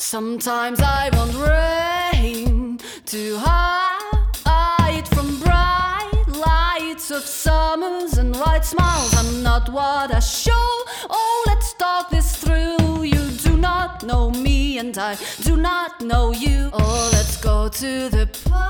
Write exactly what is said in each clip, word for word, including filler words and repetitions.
Sometimes I want rain to hide from bright lights of summers and white smiles. I'm not what I show. Oh, let's talk this through. You do not know me and I do not know you. Oh, let's go to the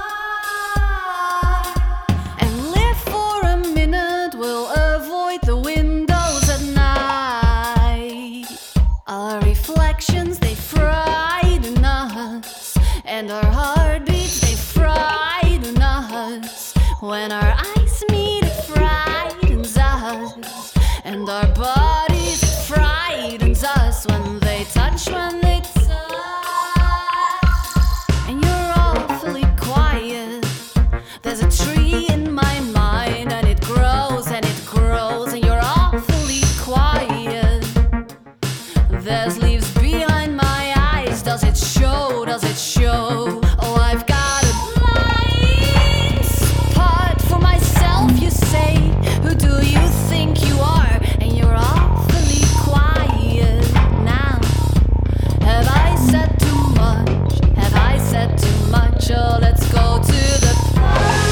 park and live for a minute. We'll avoid the windows at night. Our reflections, they frighten us, and our heartbeats, they frighten us. When our eyes meet, it frightens us, and our bodies, it frightens us. When they touch, when they touch, and you're awfully quiet. There's a tree in my mind, and it grows and it grows, and you're awfully quiet. There's leaves behind my eyes. Does it show? Does it show? Oh, I've got a blind spot for myself, you say. Who do you think you are? And you're awfully quiet now. Have I said too much? Have I said too much? Oh, let's go to the park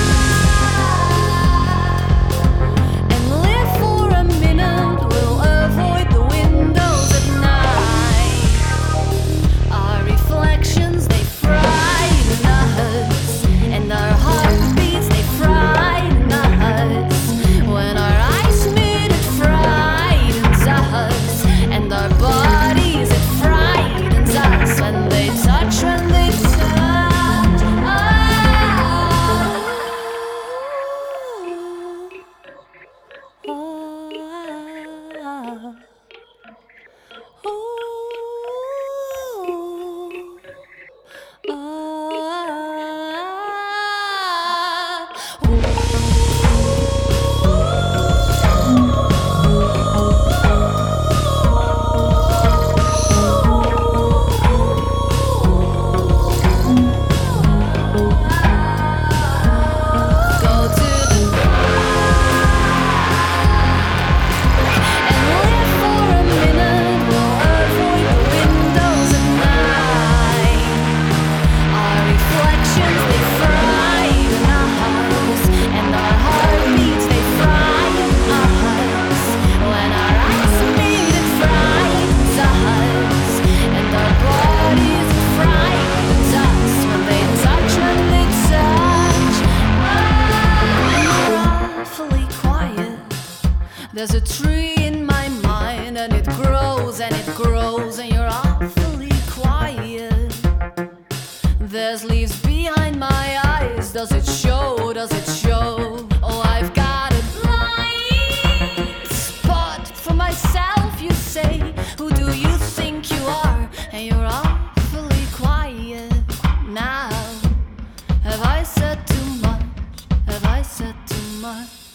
and live for a minute. We'll avoid the windows at night. Our reflections, they frighten us, and our heartbeats, they frighten us. When our eyes meet, it frightens us, and our bodies, it frightens us. When they touch, when they touch, oh, oh, oh, there's a tree in my mind, and it grows and it grows, and you're awfully quiet. There's leaves behind my eyes. Does it show? Does it show? Oh, I've got a blind spot for myself, you say. Who do you think you are? And you're awfully quiet now. Have I said too much? Have I said too much?